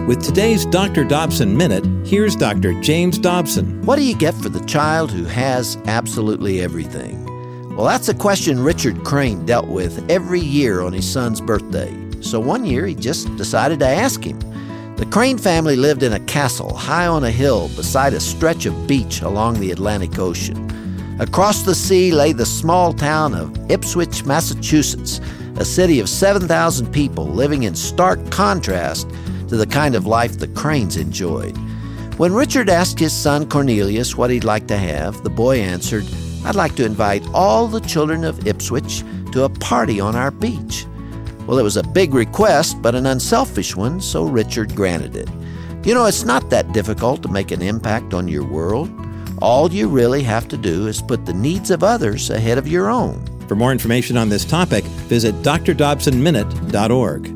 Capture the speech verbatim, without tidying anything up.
With today's Doctor Dobson Minute, here's Doctor James Dobson. What do you get for the child who has absolutely everything? Well, that's a question Richard Crane dealt with every year on his son's birthday. So one year he just decided to ask him. The Crane family lived in a castle high on a hill beside a stretch of beach along the Atlantic Ocean. Across the sea lay the small town of Ipswich, Massachusetts, a city of seven thousand people living in stark contrast to the kind of life the Cranes enjoyed. When Richard asked his son Cornelius what he'd like to have, the boy answered, "I'd like to invite all the children of Ipswich to a party on our beach." Well, it was a big request, but an unselfish one, so Richard granted it. You know, it's not that difficult to make an impact on your world. All you really have to do is put the needs of others ahead of your own. For more information on this topic, visit d r dobson minute dot org.